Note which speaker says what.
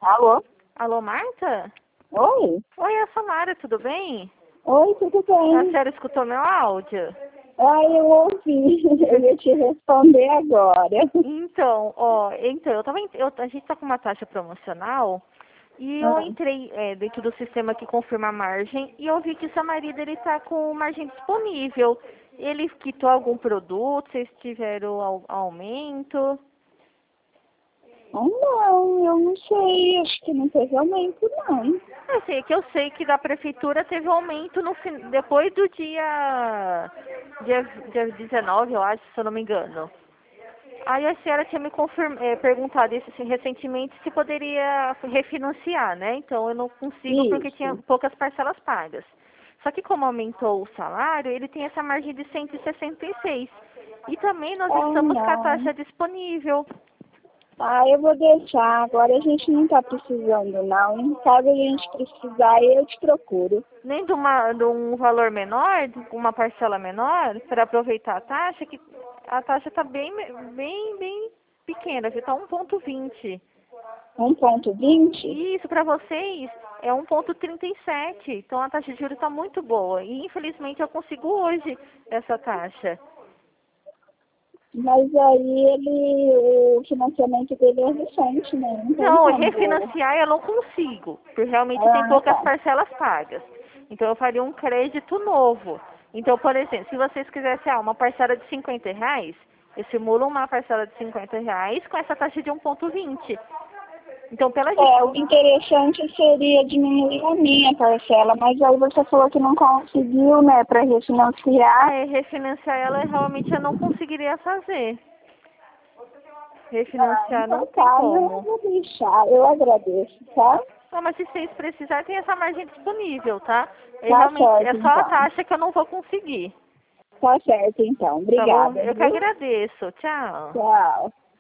Speaker 1: Alô?
Speaker 2: Alô, Marta?
Speaker 1: Oi?
Speaker 2: Oi, é a Samara, tudo bem?
Speaker 1: Oi, tudo
Speaker 2: A
Speaker 1: bem?
Speaker 2: senhora escutou meu áudio?
Speaker 1: Ai, eu ouvi. Eu ia te responder agora.
Speaker 2: A gente tá com uma taxa promocional e eu
Speaker 1: Ah,
Speaker 2: entrei dentro do sistema que confirma a margem e eu vi que seu marido ele tá com margem disponível. Ele quitou algum produto, vocês tiveram aumento?
Speaker 1: não, eu não sei. Acho que não teve aumento, não.
Speaker 2: Eu sei que da prefeitura teve um aumento depois do dia 19, eu acho, se eu não me engano. Aí a senhora tinha me perguntado isso assim, recentemente se poderia refinanciar, né? Então eu não consigo porque tinha
Speaker 1: Isso.
Speaker 2: poucas parcelas pagas. Só que como aumentou o salário, ele tem essa margem de 166. E também nós
Speaker 1: Ah,
Speaker 2: estamos com a
Speaker 1: não.
Speaker 2: taxa disponível.
Speaker 1: Ah, eu vou deixar. Agora a gente não tá precisando, não. Caso a gente precisar, eu te procuro.
Speaker 2: Nem de um valor menor, de uma parcela menor, para aproveitar a taxa, que a taxa está bem pequena, está 1,20.
Speaker 1: 1,20?
Speaker 2: E isso para vocês é 1,37. Então a taxa de juros está muito boa. E infelizmente eu consigo hoje essa taxa.
Speaker 1: Mas aí o financiamento dele é recente, né? Não tem
Speaker 2: Não,
Speaker 1: como.
Speaker 2: refinanciar eu não consigo, porque realmente tem
Speaker 1: Ah,
Speaker 2: poucas
Speaker 1: tá.
Speaker 2: parcelas pagas. Então eu faria um crédito novo. Então, por exemplo, se vocês quisessem uma parcela de R$ 50, eu simulo uma parcela de R$ 50 com essa taxa de 1,20. Então, pela gente
Speaker 1: O interessante seria diminuir a minha parcela, mas aí você falou que não conseguiu, né, para refinanciar.
Speaker 2: refinanciar ela, realmente eu não conseguiria fazer.
Speaker 1: Ah,
Speaker 2: Refinanciar não
Speaker 1: então
Speaker 2: tem
Speaker 1: tá, não, eu
Speaker 2: como.
Speaker 1: vou deixar, eu agradeço, tá?
Speaker 2: Não, mas se vocês precisarem, tem essa margem disponível, tá?
Speaker 1: Tá
Speaker 2: Realmente, é
Speaker 1: certo,
Speaker 2: só a
Speaker 1: então.
Speaker 2: taxa que eu não vou conseguir.
Speaker 1: Tá certo, então.
Speaker 2: Tá bom?
Speaker 1: Obrigada,
Speaker 2: Eu que
Speaker 1: viu?
Speaker 2: agradeço. Tchau.
Speaker 1: Tchau.